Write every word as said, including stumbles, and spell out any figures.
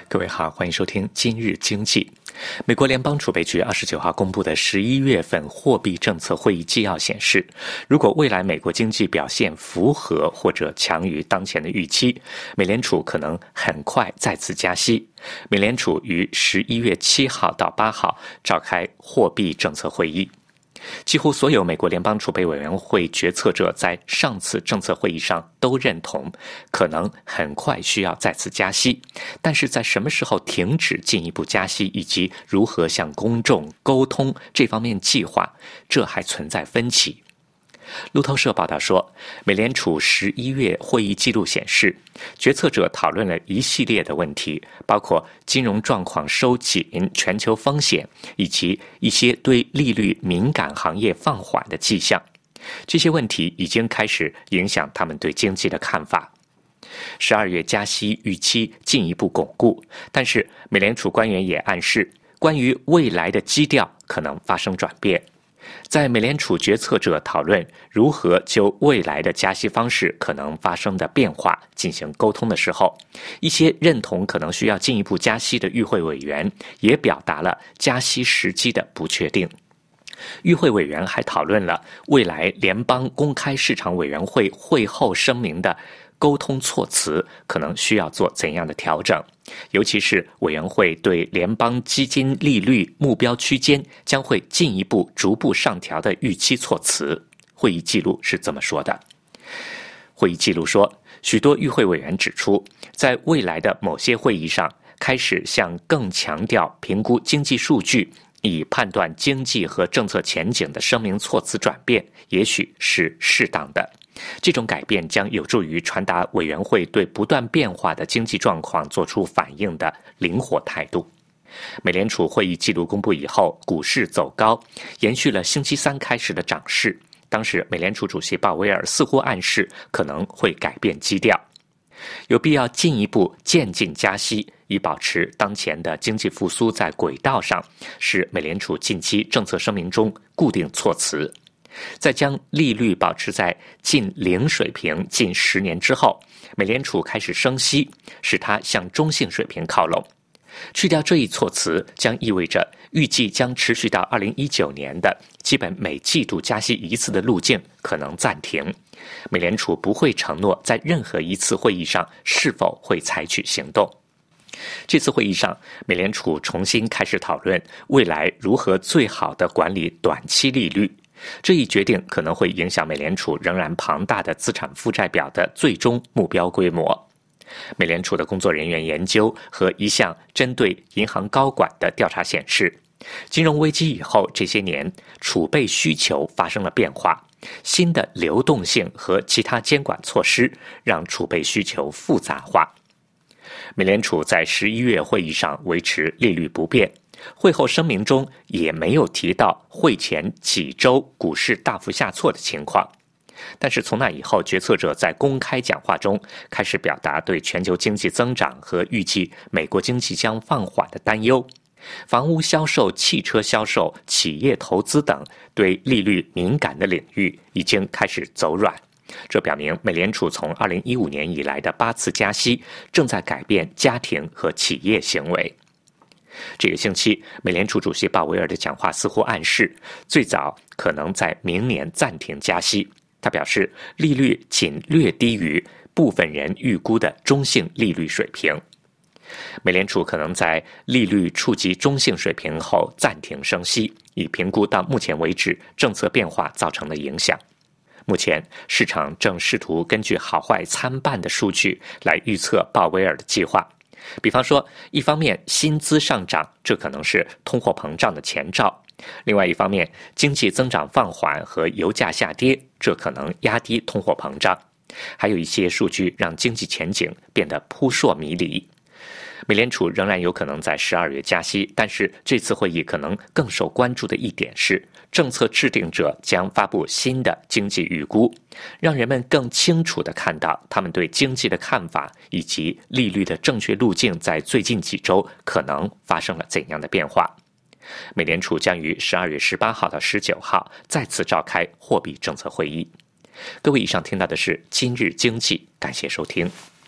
各位好，欢迎收听今日经济。美国联邦储备局二十九号公布的十一月份货币政策会议纪要显示，如果未来美国经济表现符合或者强于当前的预期，美联储可能很快再次加息。美联储于十一月七号到八号召开货币政策会议。几乎所有美国联邦储备委员会决策者在上次政策会议上都认同，可能很快需要再次加息，但是在什么时候停止进一步加息，以及如何向公众沟通这方面计划，这还存在分歧。路透社报道说，美联储十一月会议记录显示，决策者讨论了一系列的问题，包括金融状况收紧、全球风险，以及一些对利率敏感行业放缓的迹象。这些问题已经开始影响他们对经济的看法。十二月加息预期进一步巩固，但是美联储官员也暗示，关于未来的基调可能发生转变。在美联储决策者讨论如何就未来的加息方式可能发生的变化进行沟通的时候，一些认同可能需要进一步加息的与会委员也表达了加息时机的不确定。与会委员还讨论了未来联邦公开市场委员会会后声明的沟通措辞可能需要做怎样的调整，尤其是委员会对联邦基金利率目标区间将会进一步逐步上调的预期措辞。会议记录是这么说的。会议记录说，许多与会委员指出，在未来的某些会议上开始向更强调评估经济数据以判断经济和政策前景的声明措辞转变也许是适当的。这种改变将有助于传达委员会对不断变化的经济状况做出反应的灵活态度。美联储会议记录公布以后，股市走高，延续了星期三开始的涨势。当时美联储主席鲍威尔似乎暗示可能会改变基调，有必要进一步渐进加息，以保持当前的经济复苏在轨道上，是美联储近期政策声明中固定措辞。在将利率保持在近零水平近十年之后，美联储开始升息，使它向中性水平靠拢。去掉这一措辞，将意味着预计将持续到二零一九年的基本每季度加息一次的路径可能暂停。美联储不会承诺在任何一次会议上是否会采取行动。这次会议上，美联储重新开始讨论未来如何最好地管理短期利率。这一决定可能会影响美联储仍然庞大的资产负债表的最终目标规模。美联储的工作人员研究和一项针对银行高管的调查显示，金融危机以后这些年储备需求发生了变化，新的流动性和其他监管措施让储备需求复杂化。美联储在十一月会议上维持利率不变，会后声明中也没有提到会前几周股市大幅下挫的情况。但是从那以后，决策者在公开讲话中开始表达对全球经济增长和预计美国经济将放缓的担忧。房屋销售、汽车销售、企业投资等对利率敏感的领域已经开始走软。这表明美联储从二零一五年以来的八次加息正在改变家庭和企业行为。这个星期，美联储主席鲍威尔的讲话似乎暗示，最早可能在明年暂停加息。他表示，利率仅略低于部分人预估的中性利率水平。美联储可能在利率触及中性水平后暂停升息，以评估到目前为止政策变化造成的影响。目前，市场正试图根据好坏参半的数据来预测鲍威尔的计划。比方说，一方面薪资上涨，这可能是通货膨胀的前兆；另外一方面，经济增长放缓和油价下跌，这可能压低通货膨胀。还有一些数据让经济前景变得扑朔迷离。美联储仍然有可能在十二月加息，但是这次会议可能更受关注的一点是，政策制定者将发布新的经济预估，让人们更清楚地看到他们对经济的看法以及利率的正确路径在最近几周可能发生了怎样的变化。美联储将于十二月十八号到十九号再次召开货币政策会议。各位，以上听到的是今日经济，感谢收听。